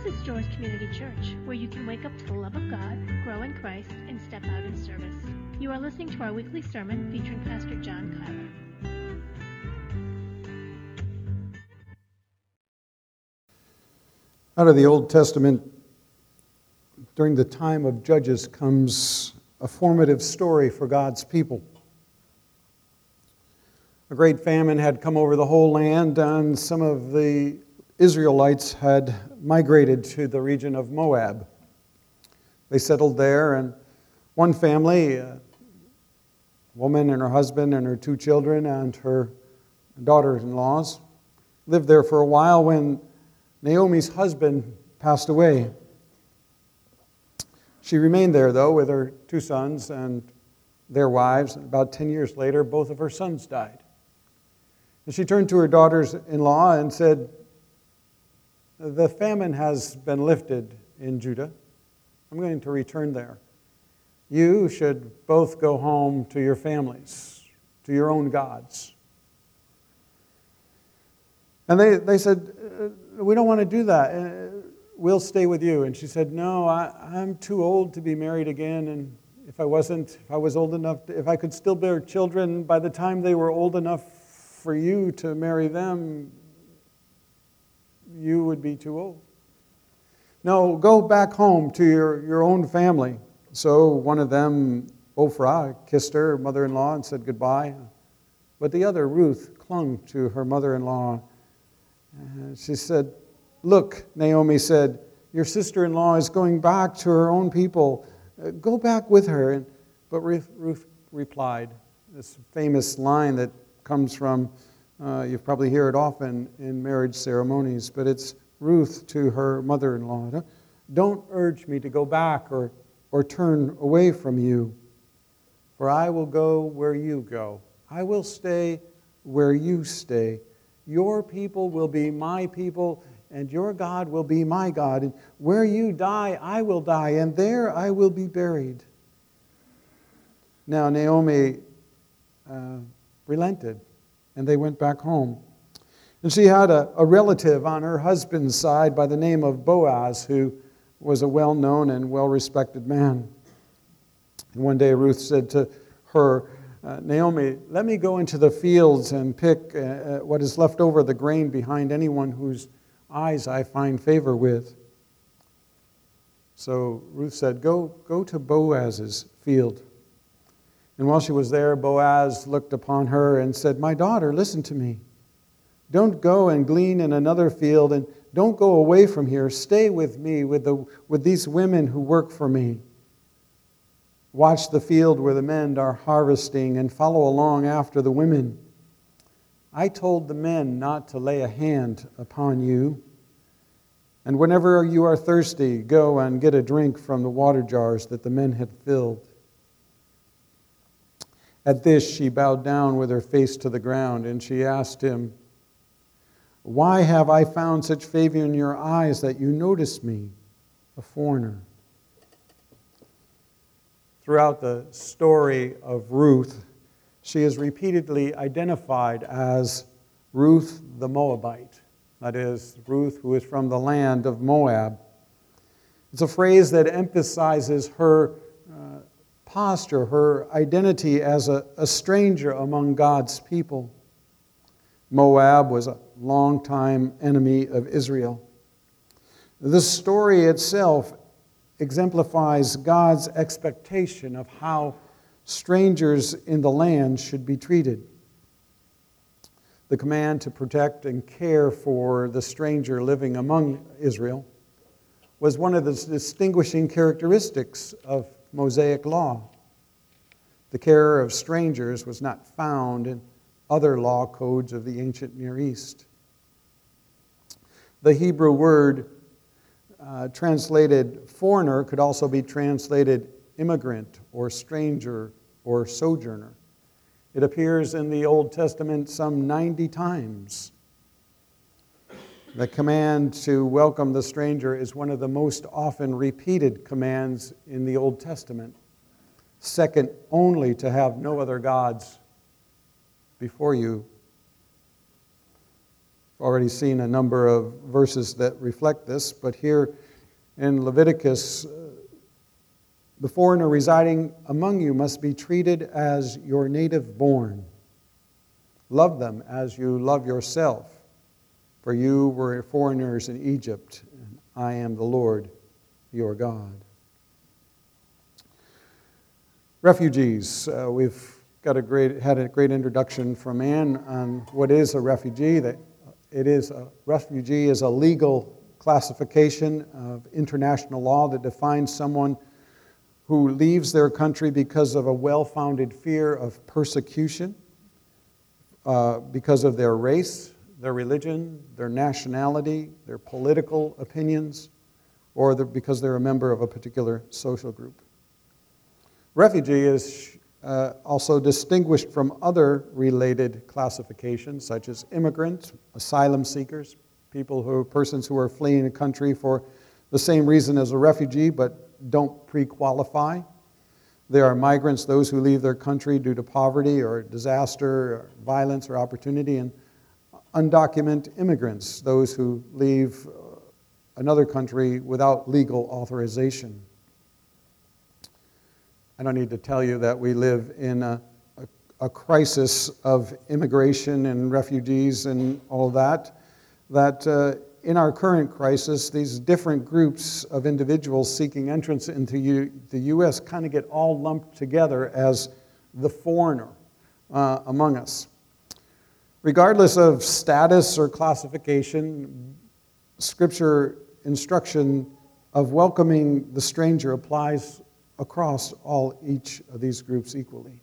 is Joyce Community Church, where you can wake up to the love of God, grow in Christ, and step out in service. You are listening to our weekly sermon featuring Pastor John Kyler. Out of the Old Testament, during the time of Judges, comes a formative story for God's people. A great famine had come over the whole land, and some of the Israelites had migrated to the region of Moab. They settled there, and one family, a woman and her husband and her 2 children and her daughters-in-laws, lived there for a while when Naomi's husband passed away. She remained there, though, with her 2 sons and their wives. About 10 years later, both of her sons died. And she turned to her daughters-in-law and said, "The famine has been lifted in Judah. I'm going to return there. You should both go home to your families, to your own gods." And they said, "We don't want to do that. We'll stay with you." And she said, "No, I'm too old to be married again. And if I was old enough, if I could still bear children, by the time they were old enough for you to marry them, you would be too old. No, go back home to your own family." So one of them, Ophrah, kissed her mother-in-law and said goodbye. But the other, Ruth, clung to her mother-in-law. She said, "Look," Naomi said, "your sister-in-law is going back to her own people. Go back with her." But Ruth replied, this famous line that comes from, you probably hear it often in marriage ceremonies, but it's Ruth to her mother-in-law. "Don't urge me to go back or turn away from you, for I will go where you go. I will stay where you stay. Your people will be my people, and your God will be my God. And where you die, I will die, and there I will be buried." Now Naomi relented, and they went back home. And she had a relative on her husband's side by the name of Boaz, who was a well-known and well-respected man. And one day Ruth said to her, "Naomi, let me go into the fields and pick what is left over the grain behind anyone whose eyes I find favor with." So Ruth said, Go to Boaz's field." And while she was there, Boaz looked upon her and said, "My daughter, listen to me. Don't go and glean in another field, and don't go away from here. Stay with me, with these women who work for me. Watch the field where the men are harvesting and follow along after the women. I told the men not to lay a hand upon you. And whenever you are thirsty, go and get a drink from the water jars that the men had filled." At this, she bowed down with her face to the ground, and she asked him, "Why have I found such favor in your eyes that you notice me, a foreigner?" Throughout the story of Ruth, she is repeatedly identified as Ruth the Moabite. That is, Ruth who is from the land of Moab. It's a phrase that emphasizes her posture, her identity as a stranger among God's people. Moab was a longtime enemy of Israel. The story itself exemplifies God's expectation of how strangers in the land should be treated. The command to protect and care for the stranger living among Israel was one of the distinguishing characteristics of Mosaic law. The care of strangers was not found in other law codes of the ancient Near East. The Hebrew word translated foreigner could also be translated immigrant or stranger or sojourner. It appears in the Old Testament some 90 times. The command to welcome the stranger is one of the most often repeated commands in the Old Testament, second only to have no other gods before you. already seen a number of verses that reflect this, but here in Leviticus, the foreigner residing among you must be treated as your native born. Love them as you love yourself, for you were foreigners in Egypt, and I am the Lord your God. Refugees. We've had a great introduction from Anne on what is a refugee. Refugee is a legal classification of international law that defines someone who leaves their country because of a well-founded fear of persecution, because of their race, their religion, their nationality, their political opinions, or because they're a member of a particular social group. Refugee is also distinguished from other related classifications, such as immigrant, asylum seekers, persons who are fleeing a country for the same reason as a refugee but don't pre-qualify. There are migrants, those who leave their country due to poverty or disaster, or violence or opportunity, and undocumented immigrants, those who leave another country without legal authorization. I don't need to tell you that we live in a crisis of immigration and refugees and all that in our current crisis, these different groups of individuals seeking entrance into the U.S. kind of get all lumped together as the foreigner among us. Regardless of status or classification, Scripture instruction of welcoming the stranger applies across each of these groups equally.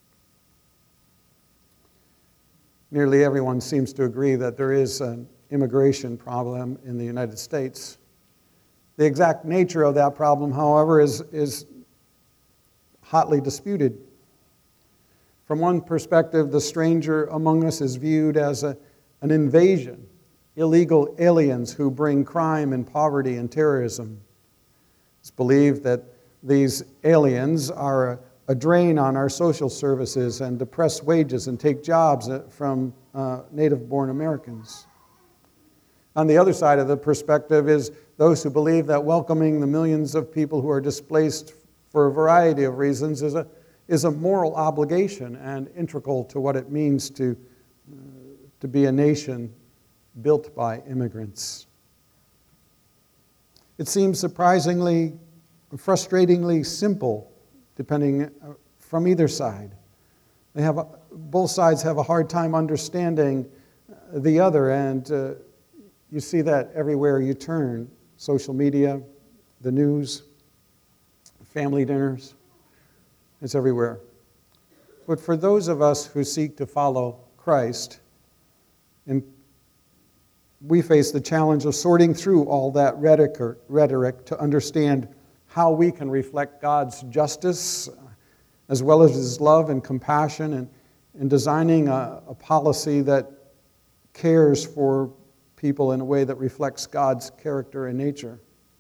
Nearly everyone seems to agree that there is an immigration problem in the United States. The exact nature of that problem, however, is hotly disputed. From one perspective, the stranger among us is viewed as an invasion, illegal aliens who bring crime and poverty and terrorism. It's believed that these aliens are a drain on our social services and depress wages and take jobs from native-born Americans. On the other side of the perspective is those who believe that welcoming the millions of people who are displaced for a variety of reasons is a moral obligation and integral to what it means to be a nation built by immigrants. It seems surprisingly, frustratingly simple, depending from either side. Both sides have a hard time understanding the other, and you see that everywhere you turn. Social media, the news, family dinners, it's everywhere. But for those of us who seek to follow Christ, and we face the challenge of sorting through all that rhetoric to understand how we can reflect God's justice as well as His love and compassion, and designing a policy that cares for people in a way that reflects God's character and nature.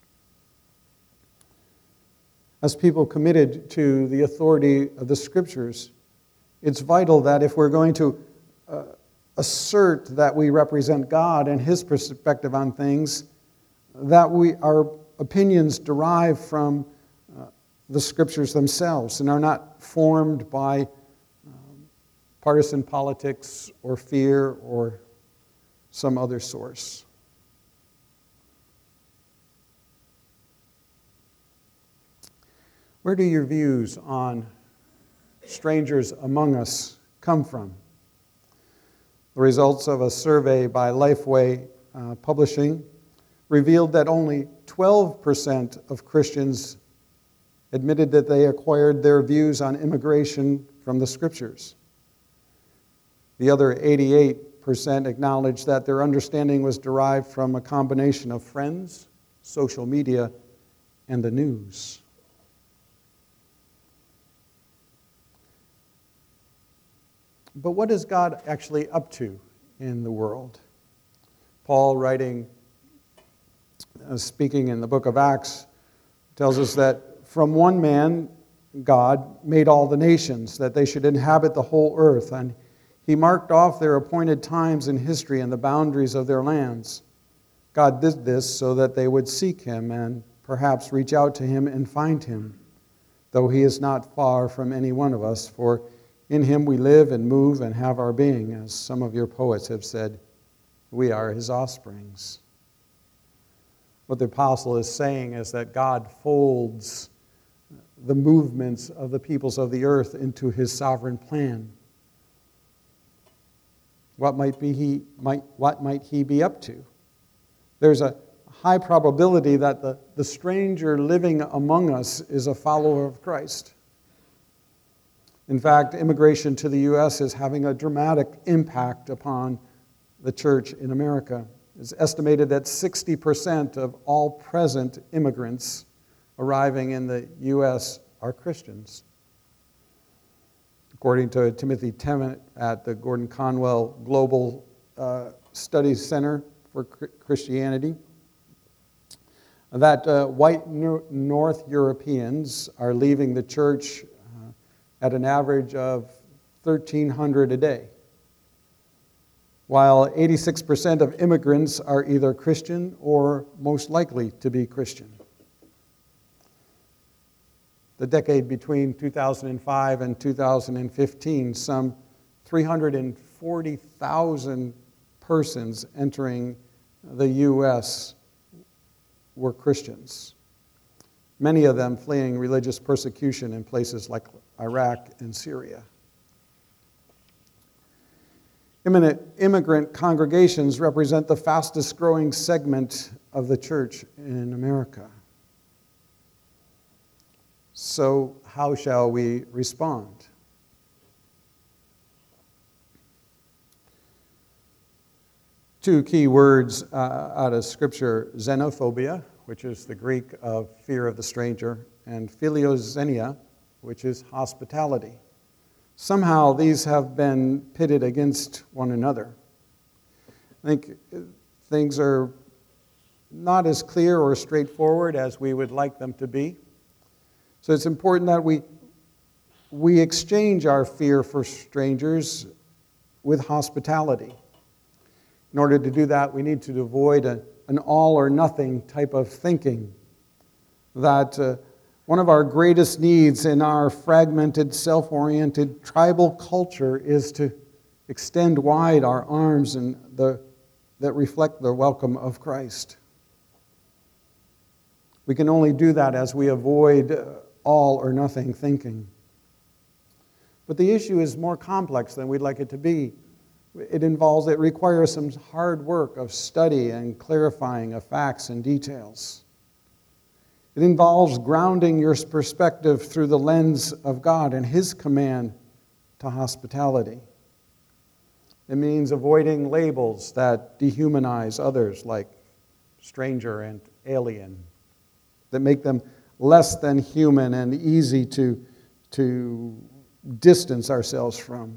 As people committed to the authority of the Scriptures, it's vital that if we're going to assert that we represent God and His perspective on things, that our opinions derive from the Scriptures themselves and are not formed by partisan politics or fear or some other source. Where do your views on strangers among us come from? The results of a survey by Lifeway Publishing revealed that only 12% of Christians admitted that they acquired their views on immigration from the Scriptures. The other 88% acknowledged that their understanding was derived from a combination of friends, social media, and the news. But what is God actually up to in the world? Paul, speaking in the book of Acts, tells us that from one man, God made all the nations, that they should inhabit the whole earth, and He marked off their appointed times in history and the boundaries of their lands. God did this so that they would seek him and perhaps reach out to him and find him, though he is not far from any one of us, for in him we live and move and have our being, as some of your poets have said, we are his offsprings. What the apostle is saying is that God folds the movements of the peoples of the earth into his sovereign plan. What might he be up to? There's a high probability that the stranger living among us is a follower of Christ. In fact, immigration to the U.S. is having a dramatic impact upon the church in America. It's estimated that 60% of all present immigrants arriving in the U.S. are Christians. According to Timothy Tennant at the Gordon Conwell Global Studies Center for Christianity, that white North Europeans are leaving the church at an average of 1,300 a day, while 86% of immigrants are either Christian or most likely to be Christian. The decade between 2005 and 2015, some 340,000 persons entering the U.S. were Christians, many of them fleeing religious persecution in places like Iraq and Syria. Immigrant congregations represent the fastest growing segment of the church in America. So how shall we respond? Two key words out of Scripture: xenophobia, which is the Greek of fear of the stranger, and philoxenia, which is hospitality. Somehow these have been pitted against one another. I think things are not as clear or straightforward as we would like them to be. So it's important that we exchange our fear for strangers with hospitality. In order to do that, we need to avoid an all or nothing type of thinking. That one of our greatest needs in our fragmented, self-oriented tribal culture is to extend wide our arms and that reflect the welcome of Christ. We can only do that as we avoid all or nothing thinking. But the issue is more complex than we'd like it to be. It requires some hard work of study and clarifying of facts and details. It involves grounding your perspective through the lens of God and his command to hospitality. It means avoiding labels that dehumanize others, like stranger and alien, that make them less than human and easy to distance ourselves from.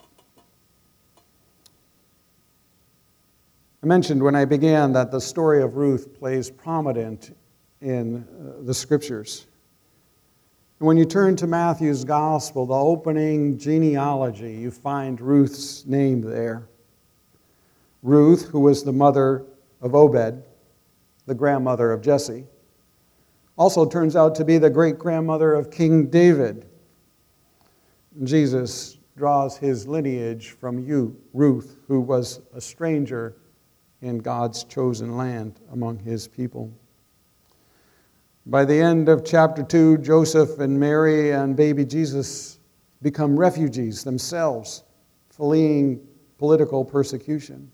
I mentioned when I began that the story of Ruth plays prominent in the Scriptures. And when you turn to Matthew's Gospel, the opening genealogy, you find Ruth's name there. Ruth, who was the mother of Obed, the grandmother of Jesse, also turns out to be the great-grandmother of King David. Jesus draws his lineage from Ruth, who was a stranger in God's chosen land among his people. By the end of chapter 2, Joseph and Mary and baby Jesus become refugees themselves, fleeing political persecution.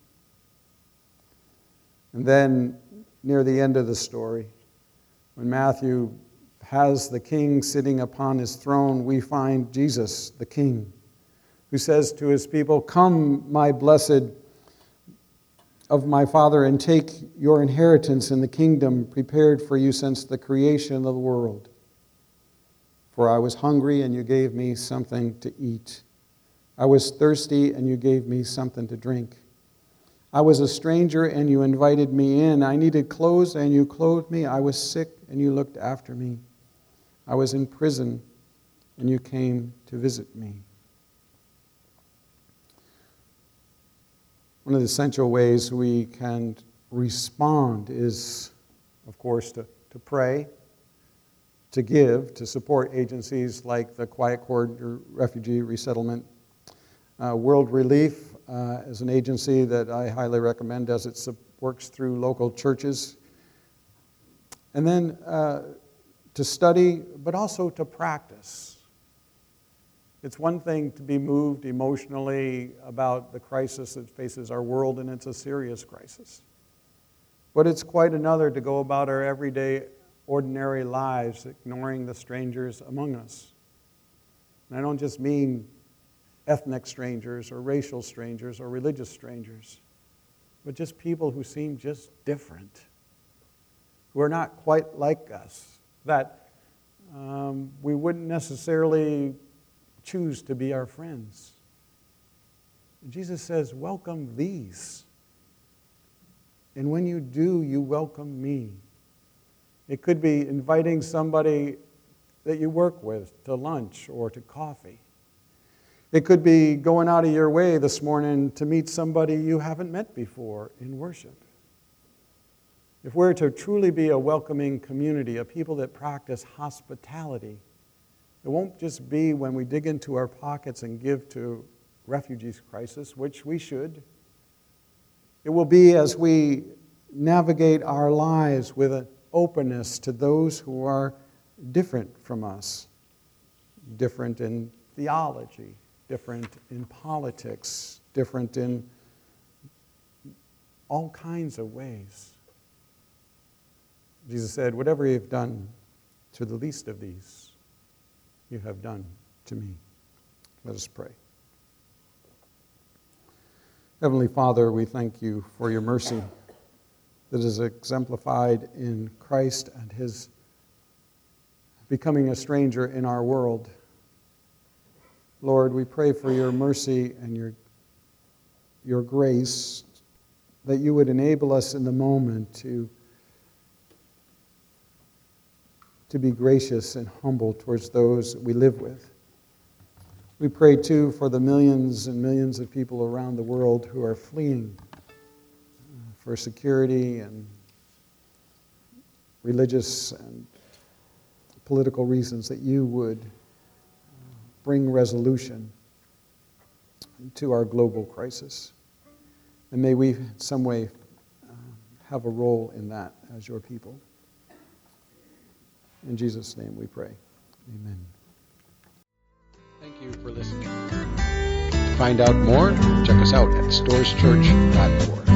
And then, near the end of the story, when Matthew has the king sitting upon his throne, we find Jesus, the king, who says to his people, "Come, my blessed of my Father, and take your inheritance in the kingdom prepared for you since the creation of the world. For I was hungry, and you gave me something to eat. I was thirsty, and you gave me something to drink. I was a stranger, and you invited me in. I needed clothes, and you clothed me. I was sick, and you looked after me. I was in prison, and you came to visit me." One of the essential ways we can respond is, of course, to pray, to give, to support agencies like the Quiet Corridor Refugee Resettlement. World Relief is an agency that I highly recommend as it works through local churches. And then to study, but also to practice. It's one thing to be moved emotionally about the crisis that faces our world, and it's a serious crisis. But it's quite another to go about our everyday, ordinary lives, ignoring the strangers among us. And I don't just mean ethnic strangers or racial strangers or religious strangers, but just people who seem just different, who are not quite like us, that we wouldn't necessarily choose to be our friends. And Jesus says, welcome these. And when you do, you welcome me. It could be inviting somebody that you work with to lunch or to coffee. It could be going out of your way this morning to meet somebody you haven't met before in worship. If we're to truly be a welcoming community, a people that practice hospitality, it won't just be when we dig into our pockets and give to refugees crisis, which we should. It will be as we navigate our lives with an openness to those who are different from us, different in theology, different in politics, different in all kinds of ways. Jesus said, whatever you have done to the least of these, you have done to me. Let us pray. Heavenly Father, we thank you for your mercy that is exemplified in Christ and his becoming a stranger in our world. Lord, we pray for your mercy and your grace, that you would enable us in the moment to be gracious and humble towards those that we live with. We pray, too, for the millions and millions of people around the world who are fleeing for security and religious and political reasons, that you would bring resolution to our global crisis. And may we in some way have a role in that as your people. In Jesus' name we pray. Amen. Thank you for listening. To find out more, check us out at storeschurch.org.